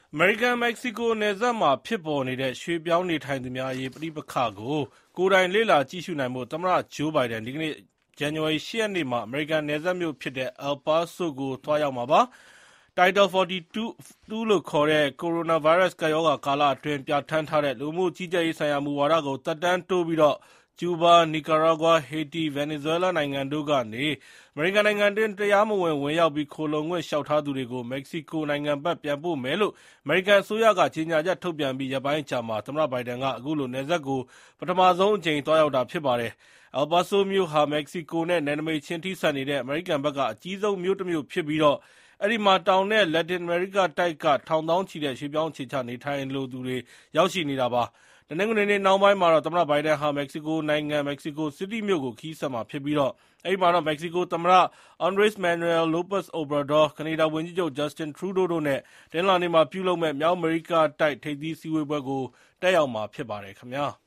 အမေရိကန်-မက္ကဆီကိုနယ်စပ်မှာဖြစ်ပေါ်နေတဲ့ရွှေ့ပြောင်းနေထိုင်သူများအရေးပဋိပက္ခကိုကိုယ်တိုင်လေ့လာကြည့်ရှုနိုင်ဖို့သမ္မတဂျိုးဘိုင်ဒန်ဒီကနေ့ ဇန်နဝါရီ ၈ ရက်နေ့မှာအမေရိကန်နယ်စပ်မြို့ဖြစ်တဲ့ El Paso ကိုသွားရောက်မှာပါ။ Title 42လို့ခေါ်တဲ့ကိုရိုနာဗိုင်းရပ်စ်ကပ်ရောဂါကာလအတွင်းပြဌာန်းထားတဲ့လူဝင်မှုကြီးကြပ်ရေးဆိုင်ရာမူဝါဒကိုသက်တမ်းတိုးပြီးကျူးဘား၊ နီကာရာဂွား၊ ဟေတီ၊ ဗင်နီဇွဲလားနိုင်ငံတို့ကနေအမေရိကန်နိုင်ငံအတွင်းတရားမဝင်ဝင်ရောက်ပြီးခိုလှုံခွင့်လျှောက်ထားသူတွေကိုမက္ကဆီကိုနိုင်ငံဘက်ပြန်ပို့မယ်လို့အမေရိကန်အစိုးရကကြေညာချက်ထုတ်ပြန်ပြီးရက်ပိုင်းအကြာမှာသမ္မတဘိုင်ဒန်ကအခုလိုနယ်စပ်ကိုပထမဆုံးအကြိမ်သွားရောက်တာဖြစ်ပါတယ်။ El Paso မြို့ဟာ မက္ကဆီကိုနဲ့နယ်နိမိတ်ချင်းထိစပ်နေတဲ့အမေရိကန်ဘက်ကအကြီးဆုံးမြို့တမြို့ဖြစ်ပြီးအဲဒီမှာတောင်နဲ့လက်တင်အမေရိကတိုက်က ထောင်သောင်းချီတဲ့ရွှေ့ပြောင်းအခြေချနေထိုင်လိုသူတွေရောက်ရှိနေတာပါ။ တနင်္ဂနွေနေ့နှောင်းပိုင်းမှာသမ္မတဘိုင်ဒန်ဟာမက္ကဆီကိုနိုင်ငံမက္ကဆီကိုစီးတီးမြို့ကိုခရီးဆက်မှာဖြစ်ပြီးအဲဒီမှာမက္ကဆီကိုသမ္မတ Andres Manuel Lopez Obrador ၊ ကနေဒါဝန်ကြီးချုပ် Justin Trudeau တို့နဲ့တနင်္လာနေ့မှာပြုလုပ်မယ့်မြောက်အမေရိကတိုက်ထိပ်သီးစည်းဝေးပွဲကိုတက်ရောက်မှာဖြစ်ပါတယ်ခင်ဗျာ။